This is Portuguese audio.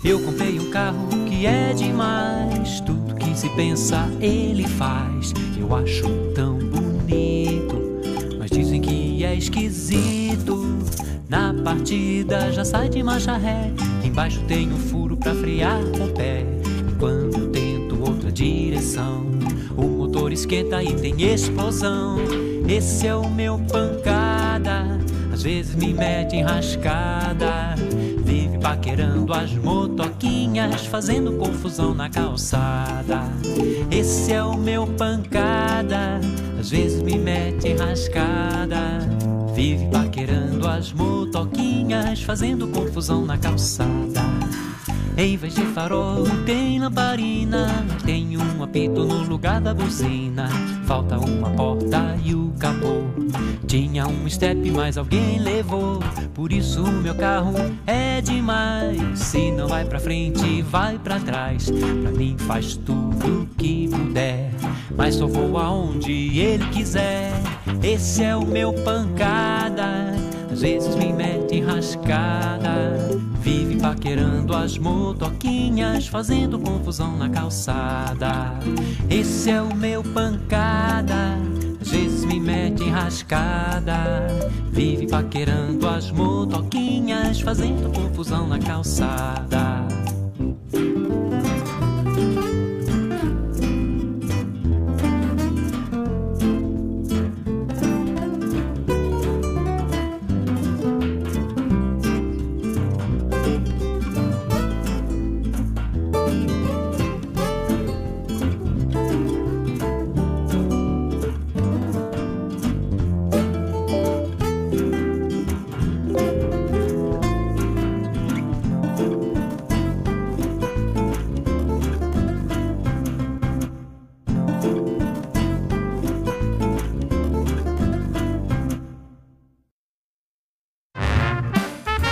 Eu comprei um carro que é demais, tudo que se pensa ele faz. Eu acho tão bonito, mas dizem que é esquisito. Na partida já sai de marcha ré, embaixo tem um furo pra frear com o pé. E quando eu tento outra direção, o motor esquenta e tem explosão. Esse é o meu pancada, às vezes me mete em rascada. Vive paquerando as motoquinhas, fazendo confusão na calçada. Esse é o meu pancada, às vezes me mete em rascada. Vive paquerando as motoquinhas, fazendo confusão na calçada. Em vez de farol tem lamparina, tem um apito no lugar da buzina. Falta uma porta e o capô. Tinha um step, mas alguém levou. Por isso o meu carro é demais. Se não vai pra frente, vai pra trás. Pra mim faz tudo que puder, mas só vou aonde ele quiser. Esse é o meu pancada, às vezes me mete em rascada. Vive paquerando as motoquinhas, fazendo confusão na calçada. Esse é o meu pancada, às vezes me mete em rascada. Vive paquerando as motoquinhas, fazendo confusão na calçada.